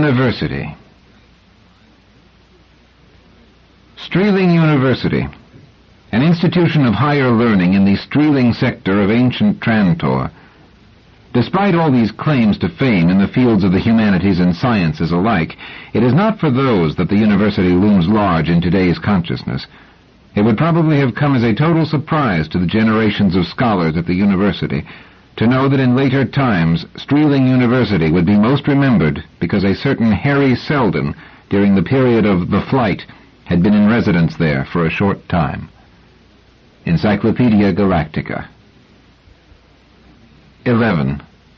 University. Strealing University, an institution of higher learning in the Strealing sector of ancient Trantor. Despite all these claims to fame in the fields of the humanities and sciences alike, it is not for those that the university looms large in today's consciousness. It would probably have come as a total surprise to the generations of scholars at the university to know that in later times Strealing University would be most remembered because a certain Harry Seldon, during the period of the Flight, had been in residence there for a short time. Encyclopedia Galactica. 11.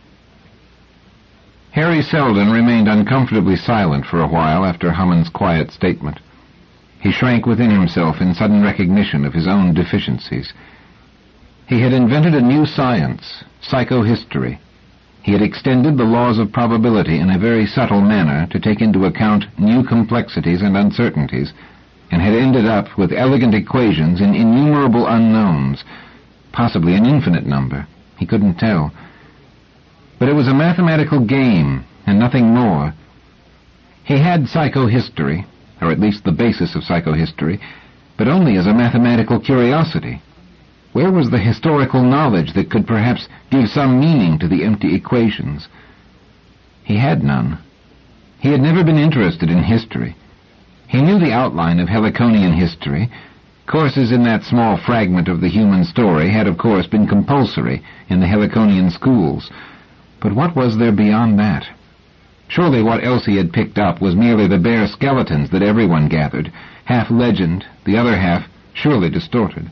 Harry Seldon remained uncomfortably silent for a while after Hammond's quiet statement. He shrank within himself in sudden recognition of his own deficiencies. He had invented a new science, psychohistory. He had extended the laws of probability in a very subtle manner to take into account new complexities and uncertainties, and had ended up with elegant equations in innumerable unknowns, possibly an infinite number. He couldn't tell. But it was a mathematical game, and nothing more. He had psychohistory, or at least the basis of psychohistory, but only as a mathematical curiosity. Where was the historical knowledge that could perhaps give some meaning to the empty equations? He had none. He had never been interested in history. He knew the outline of Heliconian history. Courses in that small fragment of the human story had, of course, been compulsory in the Heliconian schools. But what was there beyond that? Surely what Elsie had picked up was merely the bare skeletons that everyone gathered, half legend, the other half surely distorted.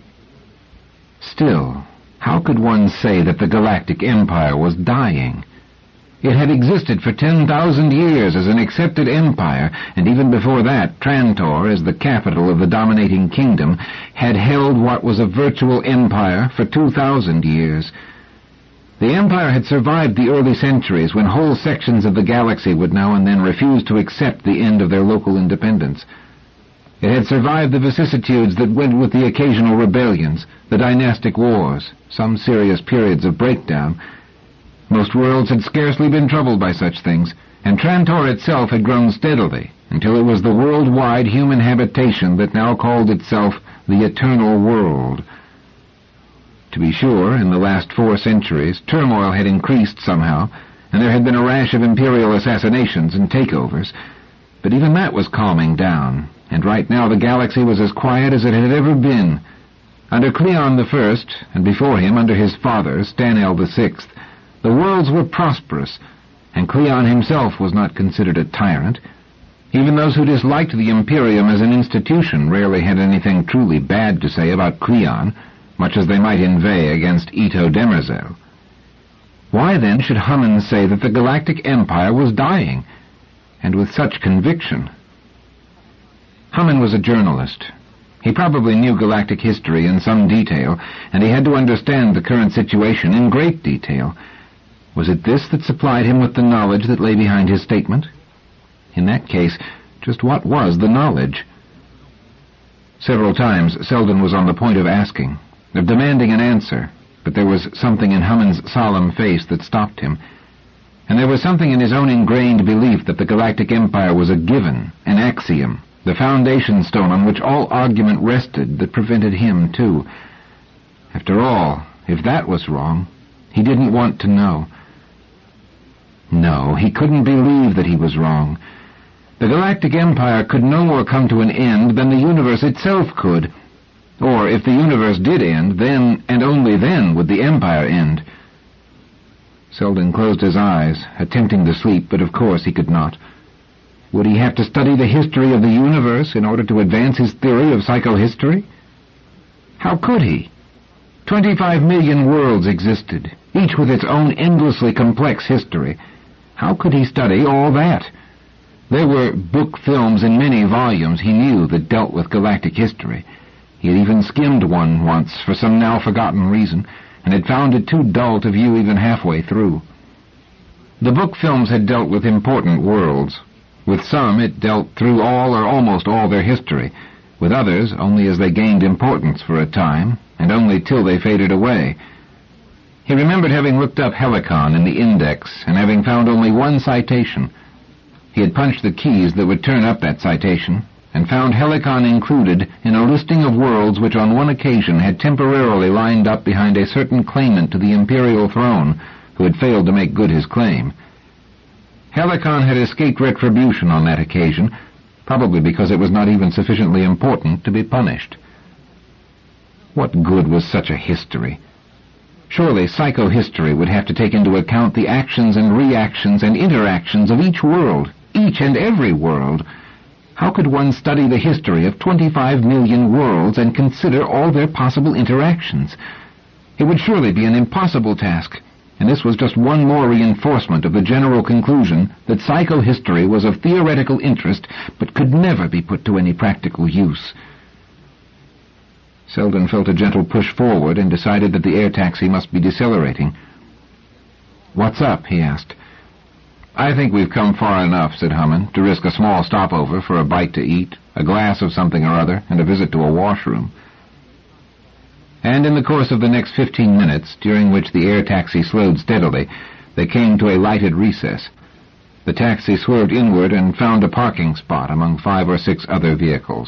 Still, how could one say that the Galactic Empire was dying? It had existed for 10,000 years as an accepted empire, and even before that, Trantor, as the capital of the dominating kingdom, had held what was a virtual empire for 2,000 years. The empire had survived the early centuries when whole sections of the galaxy would now and then refuse to accept the end of their local independence. It had survived the vicissitudes that went with the occasional rebellions, the dynastic wars, some serious periods of breakdown. Most worlds had scarcely been troubled by such things, and Trantor itself had grown steadily until it was the worldwide human habitation that now called itself the Eternal World. To be sure, in the last 4 centuries, turmoil had increased somehow, and there had been a rash of imperial assassinations and takeovers, but even that was calming down, and right now the galaxy was as quiet as it had ever been. Under Cleon I, and before him under his father, Stanel VI, the worlds were prosperous, and Cleon himself was not considered a tyrant. Even those who disliked the Imperium as an institution rarely had anything truly bad to say about Cleon, much as they might inveigh against Ito Demerzel. Why then should Hammond say that the Galactic Empire was dying, and with such conviction? Hammond was a journalist. He probably knew galactic history in some detail, and he had to understand the current situation in great detail. Was it this that supplied him with the knowledge that lay behind his statement? In that case, just what was the knowledge? Several times Seldon was on the point of asking, of demanding an answer, but there was something in Hammond's solemn face that stopped him, and there was something in his own ingrained belief that the Galactic Empire was a given, an axiom, the foundation stone on which all argument rested, that prevented him, too. After all, if that was wrong, he didn't want to know. No, he couldn't believe that he was wrong. The Galactic Empire could no more come to an end than the universe itself could. Or, if the universe did end, then, and only then, would the Empire end. Seldon closed his eyes, attempting to sleep, but of course he could not. Would he have to study the history of the universe in order to advance his theory of psychohistory? How could he? 25 million worlds existed, each with its own endlessly complex history. How could he study all that? There were book films in many volumes he knew that dealt with galactic history. He had even skimmed one once for some now-forgotten reason, and had found it too dull to view even halfway through. The book films had dealt with important worlds. With some it dealt through all or almost all their history, with others only as they gained importance for a time, and only till they faded away. He remembered having looked up Helicon in the index and having found only one citation. He had punched the keys that would turn up that citation, and found Helicon included in a listing of worlds which on one occasion had temporarily lined up behind a certain claimant to the imperial throne who had failed to make good his claim. Helicon had escaped retribution on that occasion, probably because it was not even sufficiently important to be punished. What good was such a history? Surely psychohistory would have to take into account the actions and reactions and interactions of each world, each and every world. How could one study the history of 25 million worlds and consider all their possible interactions? It would surely be an impossible task, and this was just one more reinforcement of the general conclusion that psychohistory was of theoretical interest but could never be put to any practical use. Selden felt a gentle push forward and decided that the air taxi must be decelerating. "What's up?" he asked. "I think we've come far enough," said Hammond, "to risk a small stopover for a bite to eat, a glass of something or other, and a visit to a washroom." And in the course of the next 15 minutes, during which the air taxi slowed steadily, they came to a lighted recess. The taxi swerved inward and found a parking spot among 5 or 6 other vehicles.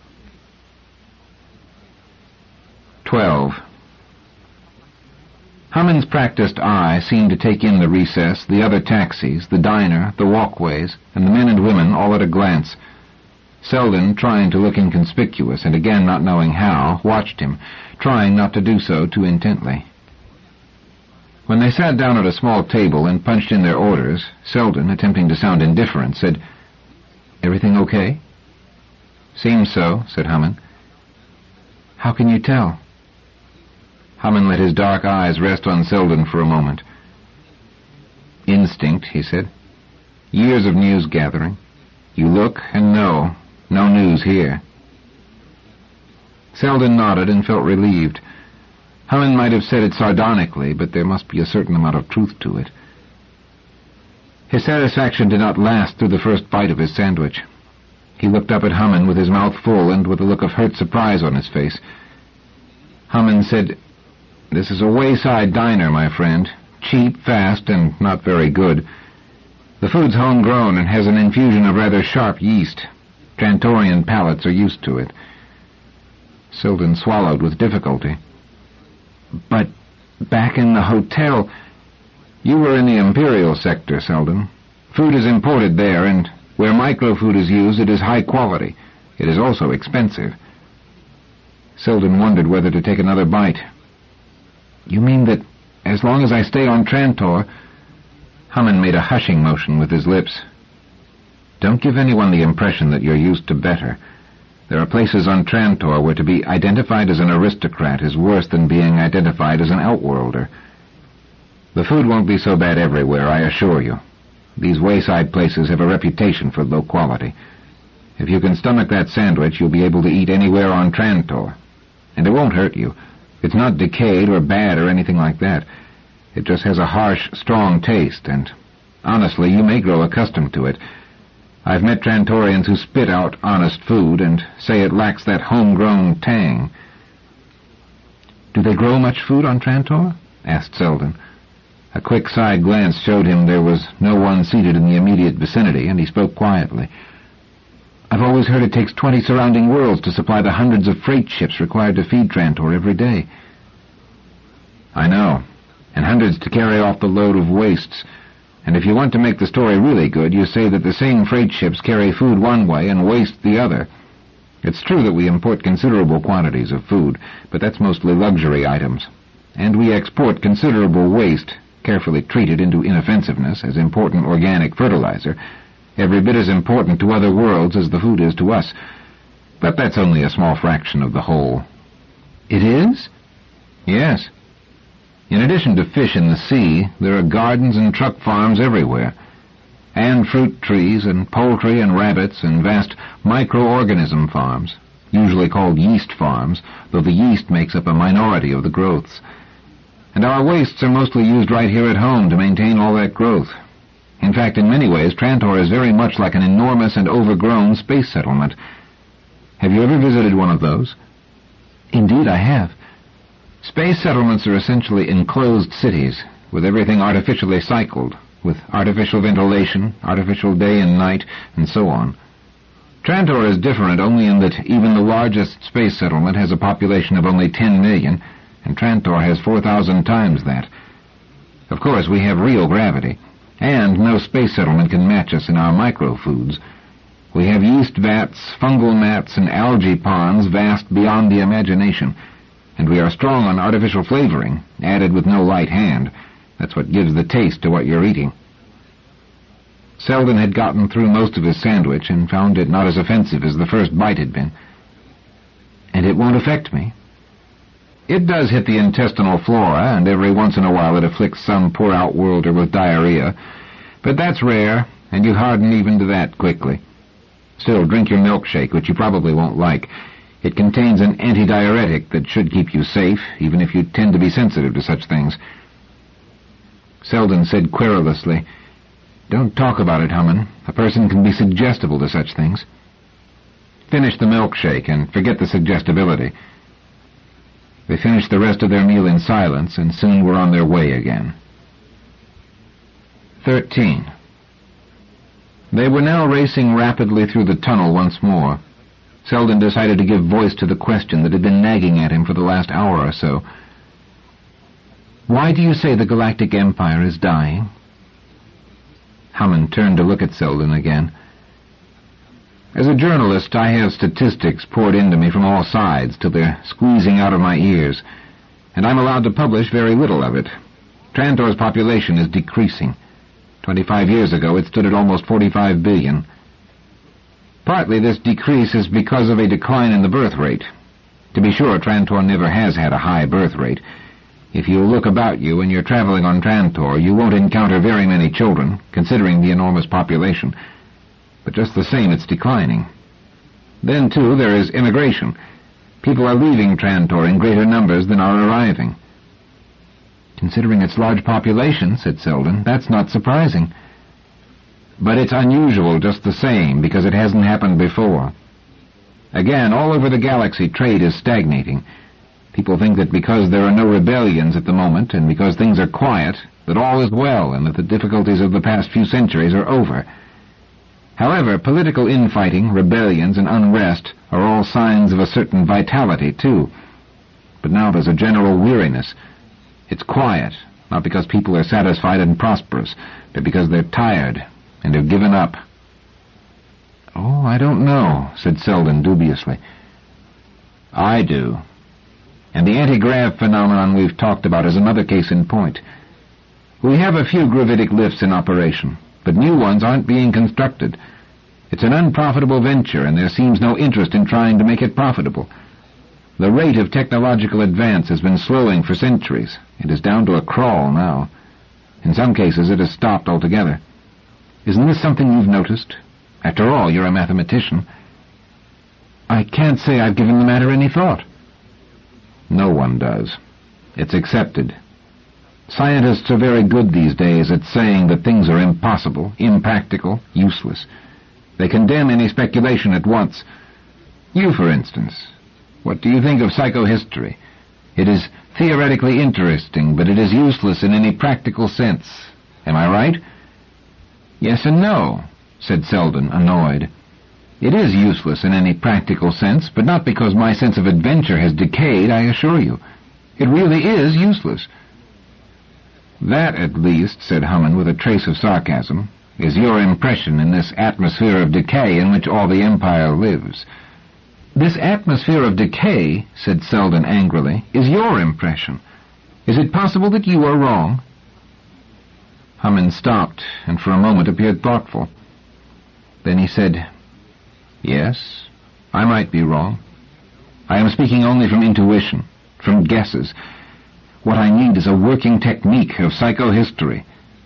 12. Hammond's practiced eye seemed to take in the recess, the other taxis, the diner, the walkways, and the men and women all at a glance. Selden, trying to look inconspicuous, and again not knowing how, watched him, trying not to do so too intently. When they sat down at a small table and punched in their orders, Selden, attempting to sound indifferent, said, "Everything okay?" "Seems so," said Hammond. "How can you tell?" Hammond let his dark eyes rest on Selden for a moment. "Instinct," he said. "Years of news gathering. You look and know. No news here." Selden nodded and felt relieved. Hammond might have said it sardonically, but there must be a certain amount of truth to it. His satisfaction did not last through the first bite of his sandwich. He looked up at Hammond with his mouth full and with a look of hurt surprise on his face. Hammond said, "This is a wayside diner, my friend. Cheap, fast, and not very good. The food's homegrown and has an infusion of rather sharp yeast. Trantorian palates are used to it." Selden swallowed with difficulty. "But back in the hotel—" "You were in the Imperial sector, Selden. Food is imported there, and where microfood is used, it is high quality. It is also expensive." Selden wondered whether to take another bite. "You mean that as long as I stay on Trantor—" Hammond made a hushing motion with his lips. "Don't give anyone the impression that you're used to better. There are places on Trantor where to be identified as an aristocrat is worse than being identified as an outworlder. The food won't be so bad everywhere, I assure you. These wayside places have a reputation for low quality. If you can stomach that sandwich, you'll be able to eat anywhere on Trantor. And it won't hurt you. It's not decayed or bad or anything like that. It just has a harsh, strong taste, and honestly, you may grow accustomed to it. I've met Trantorians who spit out honest food and say it lacks that homegrown tang." "Do they grow much food on Trantor?" asked Selden. A quick side glance showed him there was no one seated in the immediate vicinity, and he spoke quietly. "I've always heard it takes 20 surrounding worlds to supply the hundreds of freight ships required to feed Trantor every day." "I know, and hundreds to carry off the load of wastes. And if you want to make the story really good, you say that the same freight ships carry food one way and waste the other. It's true that we import considerable quantities of food, but that's mostly luxury items. And we export considerable waste, carefully treated into inoffensiveness as important organic fertilizer, every bit as important to other worlds as the food is to us. But that's only a small fraction of the whole." "It is?" "Yes. In addition to fish in the sea, there are gardens and truck farms everywhere, and fruit trees and poultry and rabbits and vast microorganism farms, usually called yeast farms, though the yeast makes up a minority of the growths. And our wastes are mostly used right here at home to maintain all that growth. In fact, in many ways, Trantor is very much like an enormous and overgrown space settlement. Have you ever visited one of those?" "Indeed, I have." Space settlements are essentially enclosed cities, with everything artificially cycled, with artificial ventilation, artificial day and night, and so on. Trantor is different only in that even the largest space settlement has a population of only 10 million, and Trantor has 4,000 times that. Of course, we have real gravity, and no space settlement can match us in our microfoods. We have yeast vats, fungal mats, and algae ponds vast beyond the imagination, and we are strong on artificial flavoring, added with no light hand. That's what gives the taste to what you're eating. Selden had gotten through most of his sandwich and found it not as offensive as the first bite had been. And it won't affect me. It does hit the intestinal flora, and every once in a while it afflicts some poor outworlder with diarrhea, but that's rare, and you harden even to that quickly. Still, drink your milkshake, which you probably won't like. It contains an antidiuretic that should keep you safe, even if you tend to be sensitive to such things. Selden said querulously, "Don't talk about it, Hummin. A person can be suggestible to such things." Finish the milkshake and forget the suggestibility. They finished the rest of their meal in silence and soon were on their way again. 13. They were now racing rapidly through the tunnel once more. Selden decided to give voice to the question that had been nagging at him for the last hour or so. "Why do you say the Galactic Empire is dying?" Hammond turned to look at Selden again. "As a journalist, I have statistics poured into me from all sides till they're squeezing out of my ears, and I'm allowed to publish very little of it. Trantor's population is decreasing. 25 years ago it stood at almost 45 billion. Partly this decrease is because of a decline in the birth rate. To be sure, Trantor never has had a high birth rate. If you look about you when you're traveling on Trantor, you won't encounter very many children, considering the enormous population. But just the same, it's declining. Then, too, there is immigration. People are leaving Trantor in greater numbers than are arriving." "Considering its large population," said Selden, "that's not surprising." "But it's unusual just the same, because it hasn't happened before. Again, all over the galaxy, trade is stagnating. People think that because there are no rebellions at the moment, and because things are quiet, that all is well, and that the difficulties of the past few centuries are over. However, political infighting, rebellions, and unrest are all signs of a certain vitality, too. But now there's a general weariness. It's quiet, not because people are satisfied and prosperous, but because they're tired and have given up." "Oh, I don't know," said Selden dubiously. "I do. And the anti-grav phenomenon we've talked about is another case in point. We have a few gravitic lifts in operation, but new ones aren't being constructed. It's an unprofitable venture, and there seems no interest in trying to make it profitable. The rate of technological advance has been slowing for centuries. It is down to a crawl now. In some cases it has stopped altogether. Isn't this something you've noticed? After all, you're a mathematician." "I can't say I've given the matter any thought." "No one does. It's accepted. Scientists are very good these days at saying that things are impossible, impractical, useless. They condemn any speculation at once. You, for instance, what do you think of psychohistory? It is theoretically interesting, but it is useless in any practical sense. Am I right?" "Yes and no," said Selden, annoyed. "It is useless in any practical sense, but not because my sense of adventure has decayed, I assure you. It really is useless." "That, at least," said Hammond with a trace of sarcasm, "is your impression in this atmosphere of decay in which all the Empire lives." "This atmosphere of decay," said Selden angrily, "is your impression. Is it possible that you are wrong?" Hammond stopped, and for a moment appeared thoughtful. Then he said, "Yes, I might be wrong. I am speaking only from intuition, from guesses. What I need is a working technique of psychohistory."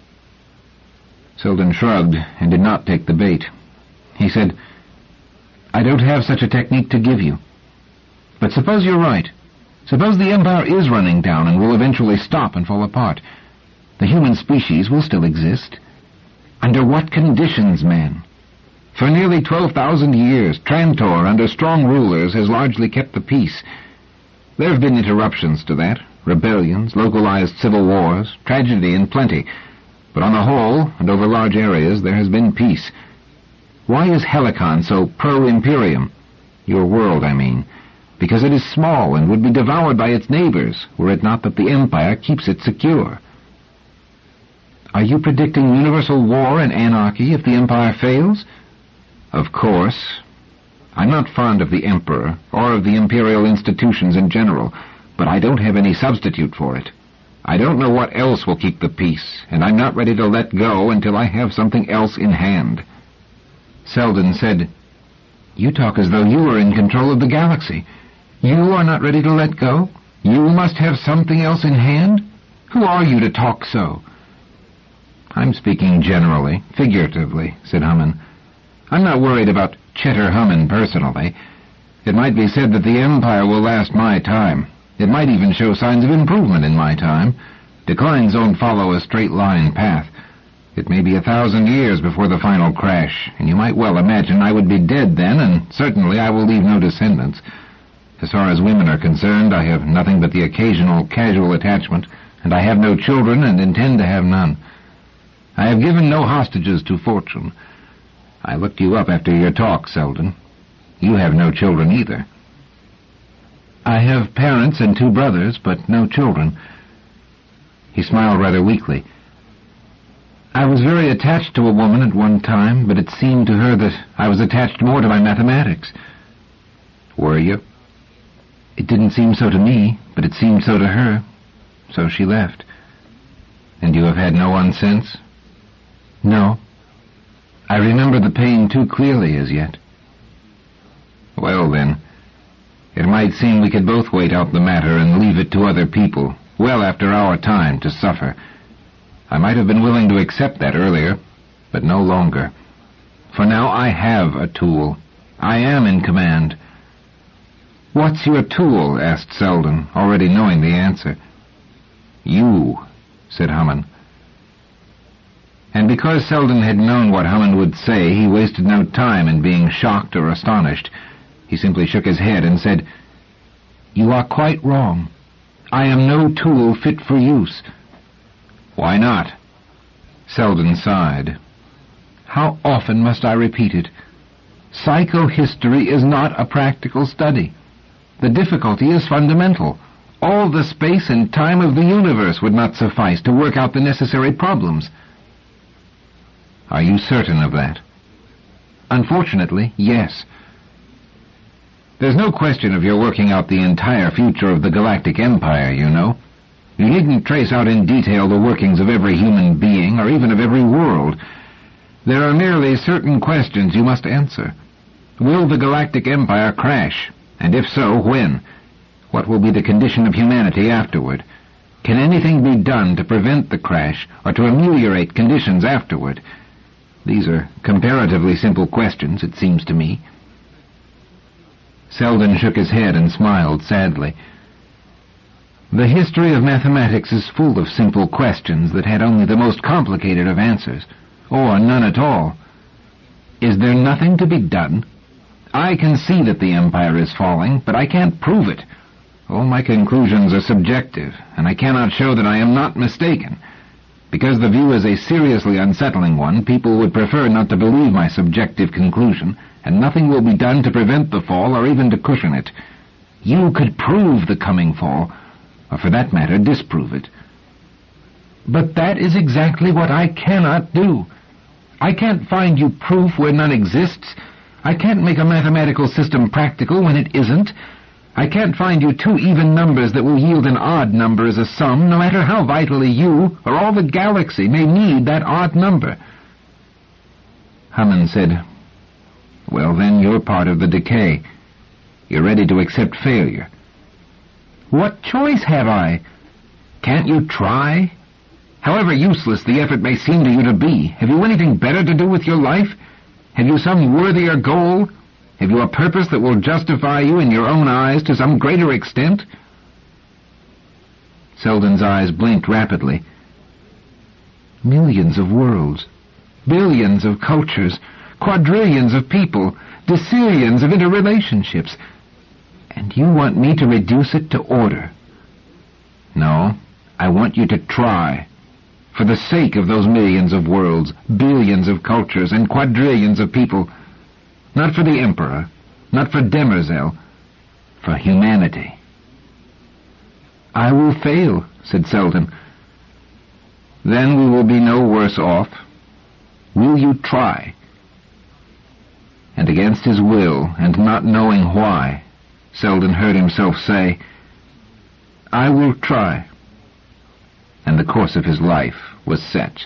Selden shrugged and did not take the bait. He said, "I don't have such a technique to give you. But suppose you're right. Suppose the Empire is running down and will eventually stop and fall apart. The human species will still exist. Under what conditions, man? For nearly 12,000 years, Trantor, under strong rulers, has largely kept the peace. There have been interruptions to that, rebellions, localized civil wars, tragedy in plenty. But on the whole, and over large areas, there has been peace. Why is Helicon so pro-Imperium? Your world, I mean. Because it is small and would be devoured by its neighbors, were it not that the Empire keeps it secure. Are you predicting universal war and anarchy if the Empire fails? Of course. I'm not fond of the Emperor, or of the imperial institutions in general, but I don't have any substitute for it. I don't know what else will keep the peace, and I'm not ready to let go until I have something else in hand. Selden said, "You talk as though you were in control of the galaxy. You are not ready to let go? You must have something else in hand? Who are you to talk so?" "I'm speaking generally, figuratively," said Hammond. "I'm not worried about Cheddar Hammond personally. It might be said that the Empire will last my time. It might even show signs of improvement in my time. Declines don't follow a straight-line path. It may be 1,000 years before the final crash, and you might well imagine I would be dead then, and certainly I will leave no descendants. As far as women are concerned, I have nothing but the occasional casual attachment, and I have no children and intend to have none. I have given no hostages to fortune. I looked you up after your talk, Selden. You have no children either." "I have parents and 2 brothers, but no children." He smiled rather weakly. "I was very attached to a woman at one time, but it seemed to her that I was attached more to my mathematics." "Were you?" "It didn't seem so to me, but it seemed so to her. So she left." "And you have had no one since?" "No. I remember the pain too clearly as yet." "Well, then, it might seem we could both wait out the matter and leave it to other people, well after our time, to suffer. I might have been willing to accept that earlier, but no longer. For now I have a tool. I am in command." "What's your tool?" asked Selden, already knowing the answer. "You," said Hammond. And because Selden had known what Hammond would say, he wasted no time in being shocked or astonished. He simply shook his head and said, "You are quite wrong. I am no tool fit for use." "Why not?" Selden sighed. "How often must I repeat it? Psychohistory is not a practical study. The difficulty is fundamental. All the space and time of the universe would not suffice to work out the necessary problems." "Are you certain of that?" "Unfortunately, yes." "There's no question of your working out the entire future of the Galactic Empire, you know. You needn't trace out in detail the workings of every human being, or even of every world. There are merely certain questions you must answer. Will the Galactic Empire crash? And if so, when? What will be the condition of humanity afterward? Can anything be done to prevent the crash, or to ameliorate conditions afterward? These are comparatively simple questions, it seems to me." Selden shook his head and smiled sadly. "The history of mathematics is full of simple questions that had only the most complicated of answers, or none at all. Is there nothing to be done? I can see that the Empire is falling, but I can't prove it. All my conclusions are subjective, and I cannot show that I am not mistaken. Because the view is a seriously unsettling one, people would prefer not to believe my subjective conclusion, and nothing will be done to prevent the fall or even to cushion it. You could prove the coming fall, or for that matter, disprove it." "But that is exactly what I cannot do. I can't find you proof where none exists. I can't make a mathematical system practical when it isn't. I can't find you 2 even numbers that will yield an odd number as a sum, no matter how vitally you, or all the galaxy, may need that odd number." Hammond said, "Well, then, you're part of the decay. You're ready to accept failure." "What choice have I? Can't you try? However useless the effort may seem to you to be, have you anything better to do with your life? Have you some worthier goal? Have you a purpose that will justify you in your own eyes to some greater extent?" Selden's eyes blinked rapidly. "Millions of worlds, billions of cultures, quadrillions of people, decillions of interrelationships. And you want me to reduce it to order?" "No, I want you to try. For the sake of those millions of worlds, billions of cultures, and quadrillions of people. Not for the Emperor, not for Demerzel, for humanity. "I will fail," said Selden. "Then we will be no worse off. Will you try?" And against his will, and not knowing why, Selden heard himself say, "I will try." And the course of his life was set.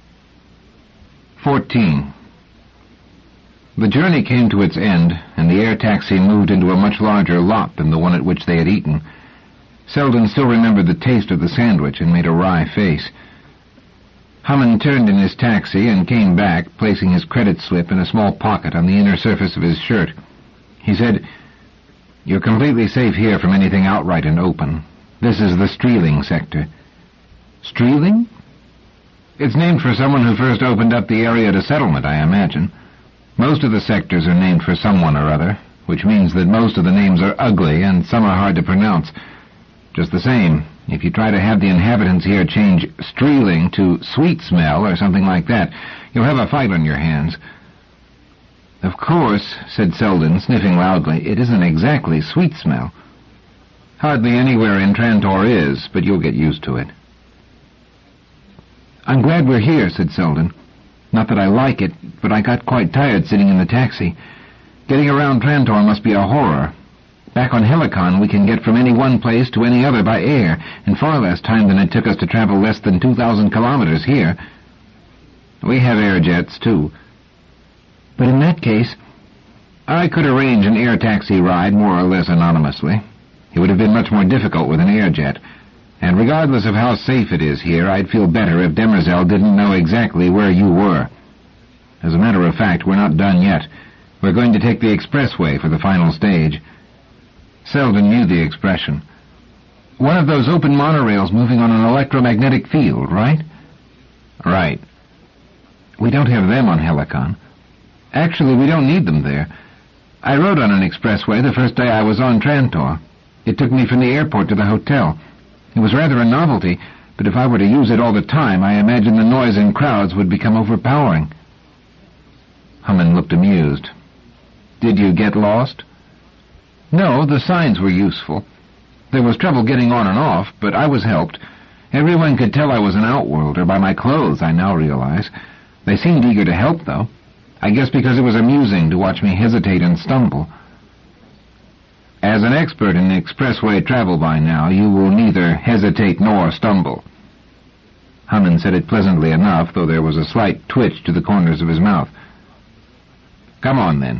14. The journey came to its end, and the air taxi moved into a much larger lot than the one at which they had eaten. Selden still remembered the taste of the sandwich and made a wry face. Hammond turned in his taxi and came back, placing his credit slip in a small pocket on the inner surface of his shirt. He said, "You're completely safe here from anything outright and open. This is the Streeling sector." "Streeling?" "It's named for someone who first opened up the area to settlement, I imagine. Most of the sectors are named for someone or other, which means that most of the names are ugly and some are hard to pronounce. Just the same, if you try to have the inhabitants here change Streeling to Sweet Smell or something like that, you'll have a fight on your hands." "Of course," said Selden, sniffing loudly, "it isn't exactly Sweet Smell." "Hardly anywhere in Trantor is, but you'll get used to it." "I'm glad we're here," said Selden. "Not that I like it, but I got quite tired sitting in the taxi. Getting around Trantor must be a horror. Back on Helicon we can get from any one place to any other by air, in far less time than it took us to travel less than 2,000 kilometers here." "We have air jets, too." "But in that case—" "I could arrange an air taxi ride more or less anonymously. It would have been much more difficult with an air jet. And regardless of how safe it is here, I'd feel better if Demerzel didn't know exactly where you were. As a matter of fact, we're not done yet. We're going to take the expressway for the final stage." Selden knew the expression. "One of those open monorails moving on an electromagnetic field, right?" "Right." "We don't have them on Helicon. Actually, we don't need them there. I rode on an expressway the first day I was on Trantor. It took me from the airport to the hotel. It was rather a novelty, but if I were to use it all the time, I imagine the noise and crowds would become overpowering." Hammond looked amused. "Did you get lost?" "No, the signs were useful. There was trouble getting on and off, but I was helped. Everyone could tell I was an outworlder by my clothes, I now realize. They seemed eager to help, though. I guess because it was amusing to watch me hesitate and stumble." "As an expert in expressway travel by now, you will neither hesitate nor stumble." Hammond said it pleasantly enough, though there was a slight twitch to the corners of his mouth. "Come on, then."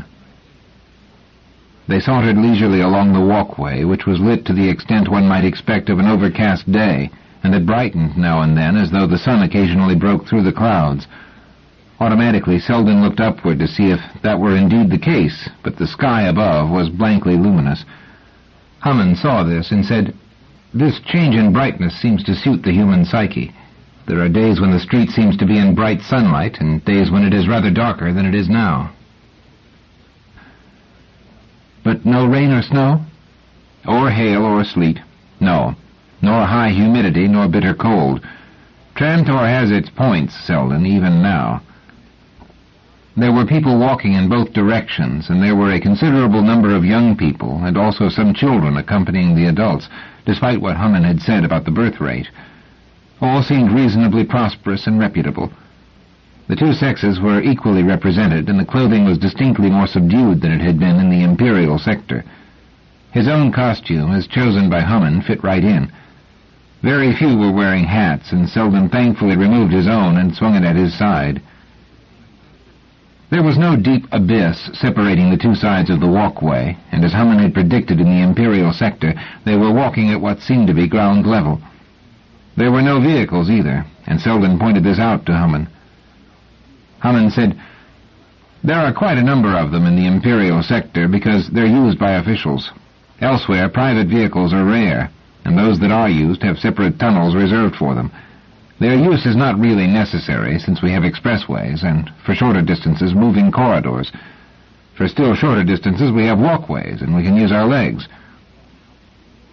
They sauntered leisurely along the walkway, which was lit to the extent one might expect of an overcast day, and it brightened now and then as though the sun occasionally broke through the clouds. Automatically, Selden looked upward to see if that were indeed the case, but the sky above was blankly luminous. Hammond saw this and said, "This change in brightness seems to suit the human psyche. There are days when the street seems to be in bright sunlight, and days when it is rather darker than it is now." "But no rain or snow?" "Or hail or sleet. No. Nor high humidity, nor bitter cold. Trantor has its points, Selden, even now." There were people walking in both directions, and there were a considerable number of young people, and also some children accompanying the adults, despite what Hammond had said about the birth rate. All seemed reasonably prosperous and reputable. The two sexes were equally represented, and the clothing was distinctly more subdued than it had been in the Imperial sector. His own costume, as chosen by Hammond, fit right in. Very few were wearing hats, and Selden thankfully removed his own and swung it at his side. There was no deep abyss separating the two sides of the walkway, and as Hammond had predicted in the Imperial sector, they were walking at what seemed to be ground level. There were no vehicles either, and Selden pointed this out to Hammond. Hammond said, "There are quite a number of them in the Imperial sector because they're used by officials. Elsewhere, private vehicles are rare, and those that are used have separate tunnels reserved for them. Their use is not really necessary, since we have expressways, and for shorter distances, moving corridors. For still shorter distances, we have walkways, and we can use our legs."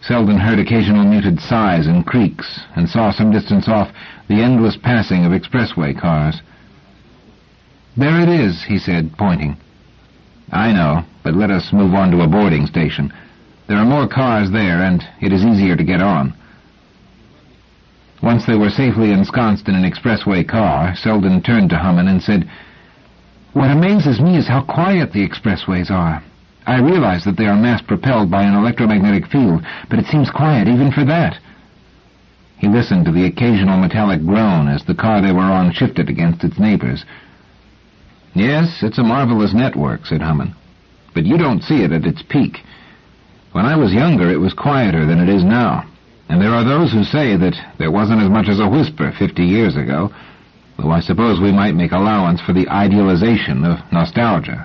Selden heard occasional muted sighs and creaks, and saw some distance off the endless passing of expressway cars. "There it is," he said, pointing. "I know, but let us move on to a boarding station. There are more cars there, and it is easier to get on." Once they were safely ensconced in an expressway car, Selden turned to Hamann and said, "What amazes me is how quiet the expressways are. I realize that they are mass-propelled by an electromagnetic field, but it seems quiet even for that." He listened to the occasional metallic groan as the car they were on shifted against its neighbors. "Yes, it's a marvelous network," said Hamann, "but you don't see it at its peak. When I was younger it was quieter than it is now, and there are those who say that there wasn't as much as a whisper 50 years ago, though I suppose we might make allowance for the idealization of nostalgia."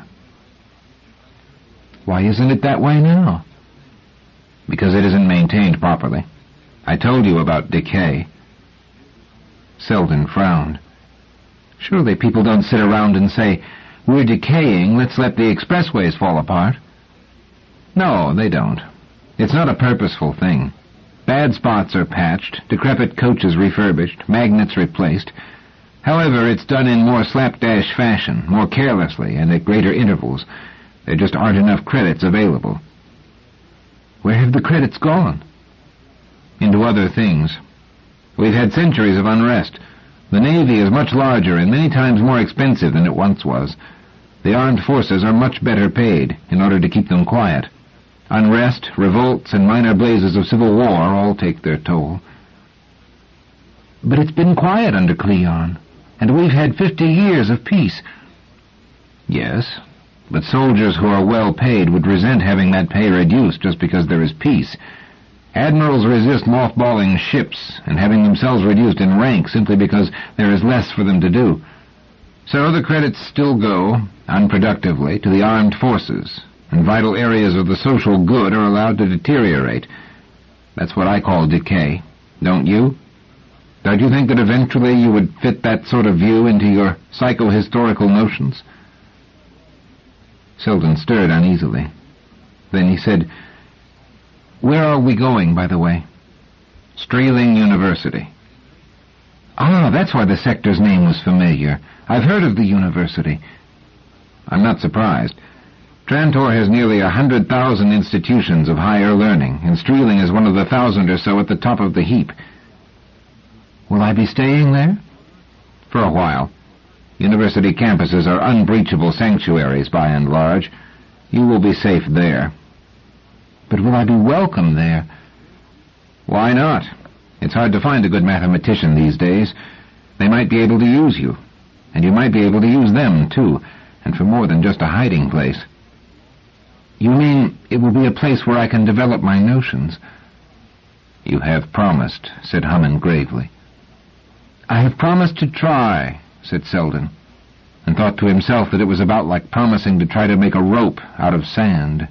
"Why isn't it that way now?" "Because it isn't maintained properly. I told you about decay." Selden frowned. "Surely people don't sit around and say, 'We're decaying, let's let the expressways fall apart.'" "No, they don't. It's not a purposeful thing. Bad spots are patched, decrepit coaches refurbished, magnets replaced. However, it's done in more slapdash fashion, more carelessly, and at greater intervals. There just aren't enough credits available." "Where have the credits gone?" "Into other things. We've had centuries of unrest. The Navy is much larger and many times more expensive than it once was. The armed forces are much better paid in order to keep them quiet. Unrest, revolts, and minor blazes of civil war all take their toll." "But it's been quiet under Cleon, and we've had 50 years of peace." "Yes, but soldiers who are well paid would resent having that pay reduced just because there is peace. Admirals resist mothballing ships and having themselves reduced in rank simply because there is less for them to do. So the credits still go, unproductively, to the armed forces, and vital areas of the social good are allowed to deteriorate. That's what I call decay, don't you? Don't you think that eventually you would fit that sort of view into your psychohistorical notions?" Selden stirred uneasily. Then he said, "Where are we going, by the way?" "Strealing University." "Ah, that's why the sector's name was familiar. I've heard of the university." "I'm not surprised. Trantor has nearly 100,000 institutions of higher learning, and Strealing is one of the 1,000 or so at the top of the heap." "Will I be staying there?" "For a while. University campuses are unbreachable sanctuaries by and large. You will be safe there." "But will I be welcome there?" "Why not? It's hard to find a good mathematician these days. They might be able to use you, and you might be able to use them, too, and for more than just a hiding place." "You mean it will be a place where I can develop my notions?" "You have promised," said Hamann gravely. "I have promised to try," said Selden, and thought to himself that it was about like promising to try to make a rope out of sand.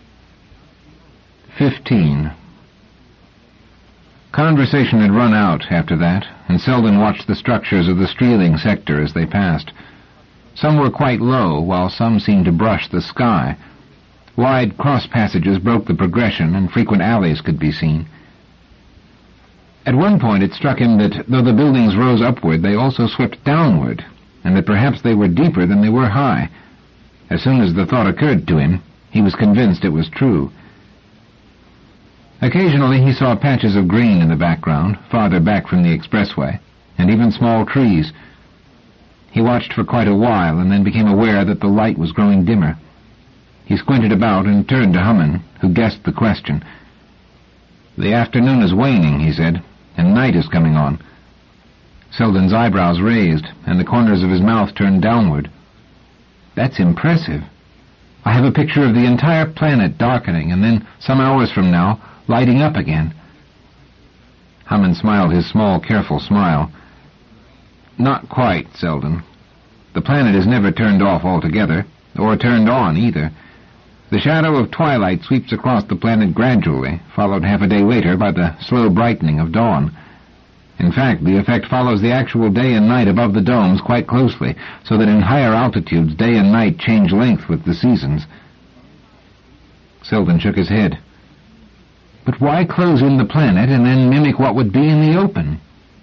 15. Conversation had run out after that, and Selden watched the structures of the Strealing sector as they passed. Some were quite low, while some seemed to brush the sky. Wide cross-passages broke the progression, and frequent alleys could be seen. At one point it struck him that, though the buildings rose upward, they also swept downward, and that perhaps they were deeper than they were high. As soon as the thought occurred to him, he was convinced it was true. Occasionally he saw patches of green in the background, farther back from the expressway, and even small trees. He watched for quite a while, and then became aware that the light was growing dimmer. He squinted about and turned to Hamann, who guessed the question. "The afternoon is waning," he said, "and night is coming on." Selden's eyebrows raised, and the corners of his mouth turned downward. "That's impressive. I have a picture of the entire planet darkening, and then, some hours from now, lighting up again." Hamann smiled his small, careful smile. "Not quite, Selden. The planet is never turned off altogether, or turned on either. The shadow of twilight sweeps across the planet gradually, followed half a day later by the slow brightening of dawn. In fact, the effect follows the actual day and night above the domes quite closely, so that in higher altitudes day and night change length with the seasons." Selden shook his head. But why close in the planet and then mimic what would be in the open?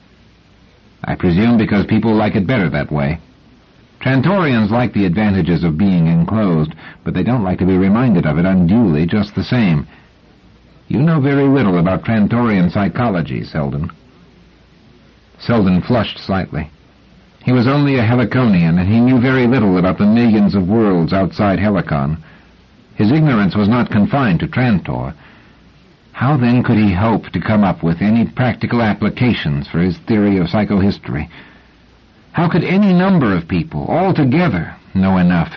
I presume because people like it better that way. Trantorians like the advantages of being enclosed, but they don't like to be reminded of it unduly just the same. You know very little about Trantorian psychology, Selden. Selden flushed slightly. He was only a Heliconian, and he knew very little about the millions of worlds outside Helicon. His ignorance was not confined to Trantor. How then could he hope to come up with any practical applications for his theory of psychohistory? How could any number of people, all together, know enough?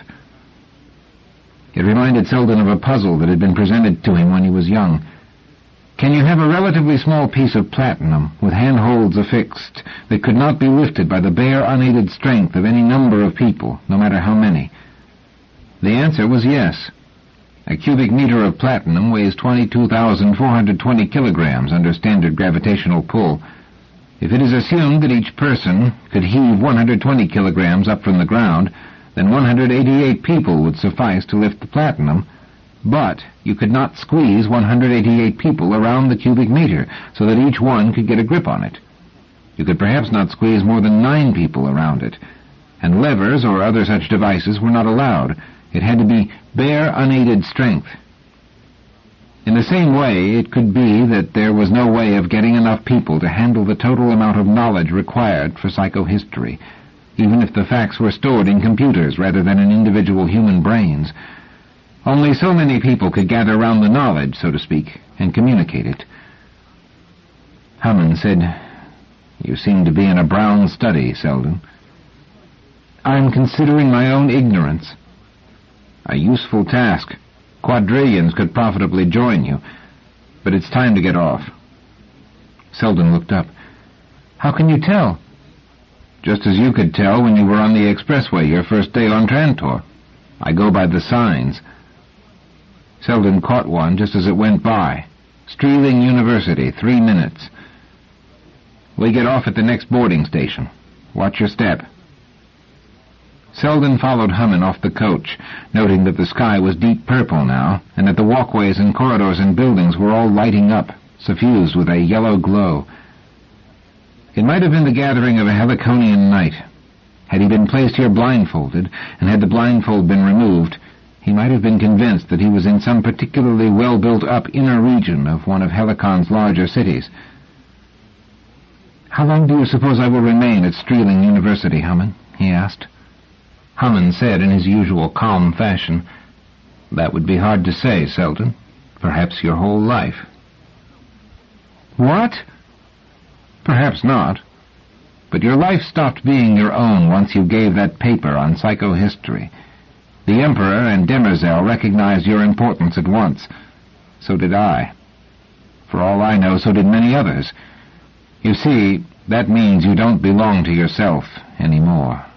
It reminded Selden of a puzzle that had been presented to him when he was young. Can you have a relatively small piece of platinum, with handholds affixed, that could not be lifted by the bare unaided strength of any number of people, no matter how many? The answer was yes. A cubic meter of platinum weighs 22,420 kilograms under standard gravitational pull. If it is assumed that each person could heave 120 kilograms up from the ground, then 188 people would suffice to lift the platinum. But you could not squeeze 188 people around the cubic meter so that each one could get a grip on it. You could perhaps not squeeze more than 9 people around it, and levers or other such devices were not allowed. It had to be bare, unaided strength. In the same way, it could be that there was no way of getting enough people to handle the total amount of knowledge required for psychohistory, even if the facts were stored in computers rather than in individual human brains. Only so many people could gather round the knowledge, so to speak, and communicate it. Hammond said, "You seem to be in a brown study, Selden." "I'm considering my own ignorance." "A useful task. Quadrillions could profitably join you. But it's time to get off." Selden looked up. "How can you tell?" "Just as you could tell when you were on the expressway your first day on Trantor. I go by the signs." Selden caught one just as it went by. "Streeling University, 3 minutes. We get off at the next boarding station. Watch your step." Selden followed Hammond off the coach, noting that the sky was deep purple now, and that the walkways and corridors and buildings were all lighting up, suffused with a yellow glow. It might have been the gathering of a Heliconian night. Had he been placed here blindfolded, and had the blindfold been removed, he might have been convinced that he was in some particularly well-built-up inner region of one of Helicon's larger cities. "How long do you suppose I will remain at Streeling University, Hammond?" he asked. Hammond said in his usual calm fashion, "That would be hard to say, Selden. Perhaps your whole life." "What?" "Perhaps not. But your life stopped being your own once you gave that paper on psychohistory. The Emperor and Demerzel recognized your importance at once. So did I. For all I know, so did many others. You see, that means you don't belong to yourself anymore."